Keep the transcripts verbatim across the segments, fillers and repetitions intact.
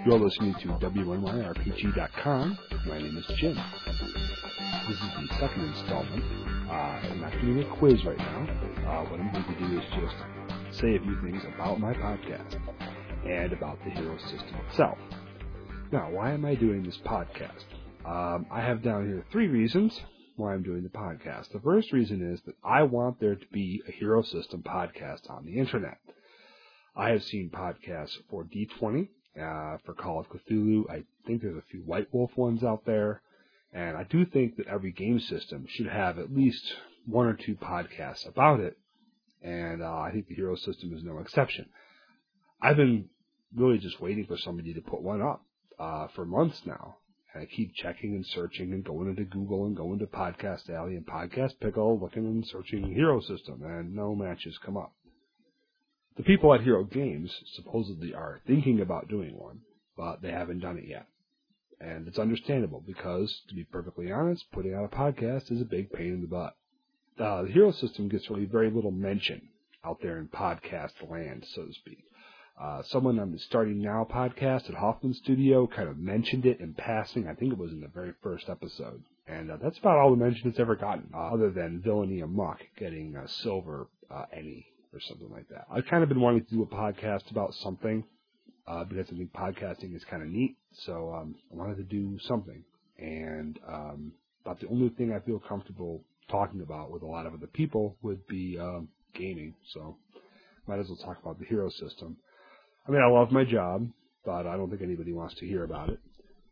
You're listening to W N Y R P G dot com. My name is Jim. This is the second installment. Uh, I'm not doing a quiz right now. Uh, what I'm going to do is just say a few things about my podcast and about the Hero system itself. Now, why am I doing this podcast? Um, I have down here three reasons why I'm doing the podcast. The first reason is that I want there to be a Hero System podcast on the internet. I have seen podcasts for D twenty, uh, for Call of Cthulhu. I think there's a few White Wolf ones out there. And I do think that every game system should have at least one or two podcasts about it. And uh, I think the Hero System is no exception. I've been really just waiting for somebody to put one up uh, for months now. And I keep checking and searching and going into Google and going to Podcast Alley and Podcast Pickle, looking and searching Hero System, and no matches come up. The people at Hero Games supposedly are thinking about doing one, but they haven't done it yet. And it's understandable because, to be perfectly honest, putting out a podcast is a big pain in the butt. Uh, the Hero System gets really very little mention out there in podcast land, so to speak. Uh, someone on the Starting Now podcast at Hoffman Studio kind of mentioned it in passing. I think it was in the very first episode. And uh, that's about all the mention it's ever gotten, uh, other than Villainy Amok getting a silver uh, Emmy or something like that. I've kind of been wanting to do a podcast about something uh, because I think podcasting is kind of neat. So um, I wanted to do something. And um, about the only thing I feel comfortable talking about with a lot of other people would be um, gaming. So might as well talk about the Hero System. I mean, I love my job, but I don't think anybody wants to hear about it.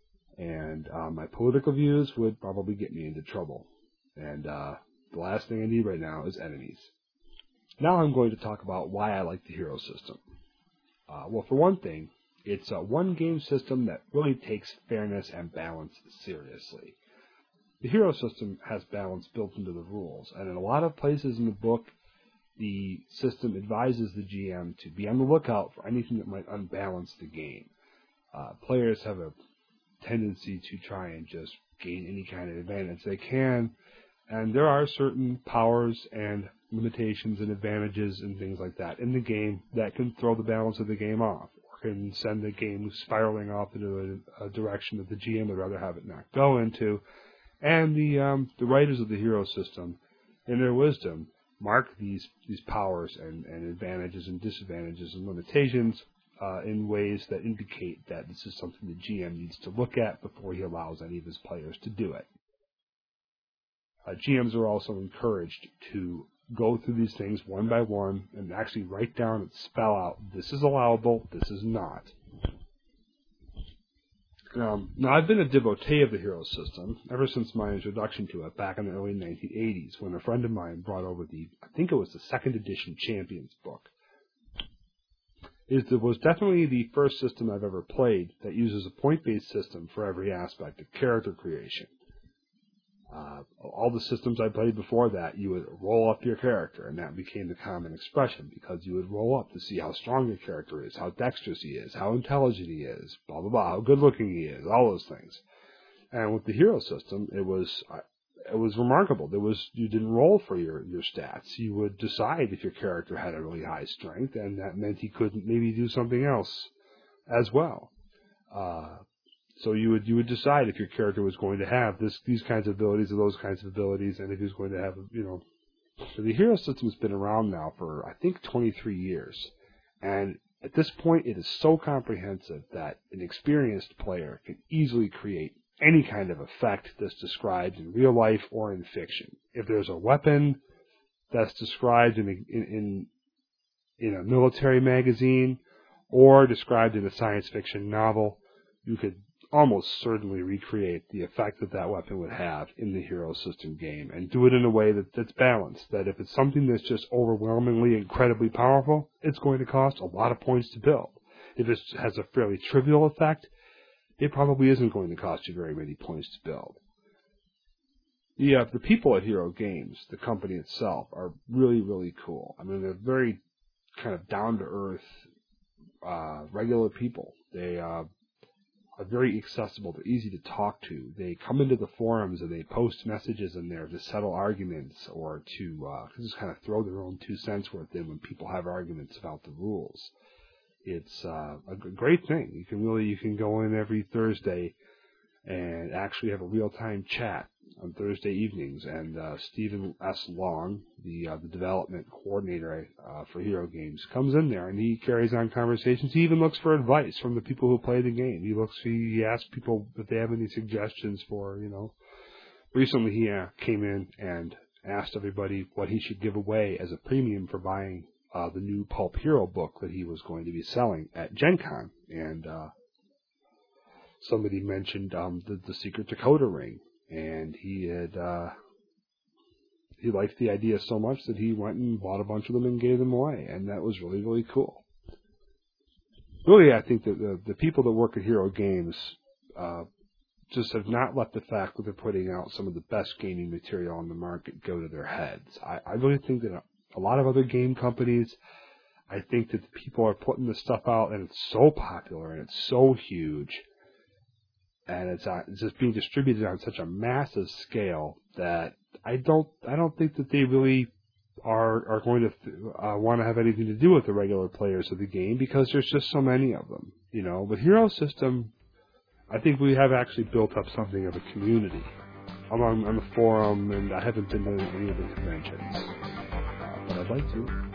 And uh, my political views would probably get me into trouble. And uh, the last thing I need right now is enemies. Now I'm going to talk about why I like the Hero System. Uh, well, for one thing, it's a one-game system that really takes fairness and balance seriously. The Hero System has balance built into the rules, and in a lot of places in the book, the system advises the G M to be on the lookout for anything that might unbalance the game. Uh, players have a tendency to try and just gain any kind of advantage they can, and there are certain powers and limitations and advantages and things like that in the game that can throw the balance of the game off, or can send the game spiraling off into a, a direction that the G M would rather have it not go into. And the um, the writers of the Hero System, in their wisdom, mark these these powers and, and advantages and disadvantages and limitations uh, in ways that indicate that this is something the G M needs to look at before he allows any of his players to do it. Uh, G Ms are also encouraged to go through these things one by one and actually write down and spell out, this is allowable, this is not. Um, now, I've been a devotee of the Hero System ever since my introduction to it back in the early nineteen eighties, when a friend of mine brought over the, I think it was the second edition Champions book. It was definitely the first system I've ever played that uses a point-based system for every aspect of character creation. Uh, all the systems I played before that, you would roll up your character, and that became the common expression, because you would roll up to see how strong your character is, how dexterous he is, how intelligent he is, blah, blah, blah, how good-looking he is, all those things. And with the Hero System, it was uh, it was remarkable. There was you didn't roll for your, your stats. You would decide if your character had a really high strength, and that meant he couldn't maybe do something else as well. Uh So you would you would decide if your character was going to have this these kinds of abilities or those kinds of abilities, and if he was going to have, you know. So the Hero System has been around now for, I think, twenty-three years. And at this point, it is so comprehensive that an experienced player can easily create any kind of effect that's described in real life or in fiction. If there's a weapon that's described in a, in, in, in a military magazine or described in a science fiction novel, you could almost certainly recreate the effect that that weapon would have in the Hero System game, and do it in a way that, that's balanced, that if it's something that's just overwhelmingly incredibly powerful, it's going to cost a lot of points to build. If it has a fairly trivial effect, it probably isn't going to cost you very many points to build. The, uh, the people at Hero Games, the company itself, are really, really cool. I mean, they're very kind of down-to-earth, uh, regular people. They uh, are very accessible. They're easy to talk to. They come into the forums and they post messages in there to settle arguments or to uh, just kind of throw their own two cents worth in when people have arguments about the rules. it's uh, a g- great thing. You can really you can go in every Thursday and actually have a real time chat on Thursday evenings. And uh, Stephen S. Long, the uh, the development coordinator uh, for Hero Games, comes in there and he carries on conversations. He even looks for advice from the people who play the game. He looks he, he asks people if they have any suggestions for you know. Recently, he uh, came in and asked everybody what he should give away as a premium for buying uh, the new Pulp Hero book that he was going to be selling at Gen Con. And uh, somebody mentioned um, the, the Secret Dakota ring, and he had uh, he liked the idea so much that he went and bought a bunch of them and gave them away, and that was really, really cool. Really, I think that the, the people that work at Hero Games uh, just have not let the fact that they're putting out some of the best gaming material on the market go to their heads. I, I really think that a lot of other game companies, I think that the people are putting this stuff out and it's so popular and it's so huge and it's, uh, it's just being distributed on such a massive scale that I don't I don't think that they really are are going to uh, want to have anything to do with the regular players of the game because there's just so many of them. You know, with Hero System, I think we have actually built up something of a community. I'm on, on the forum, and I haven't been to any of the conventions, uh, but I'd like to.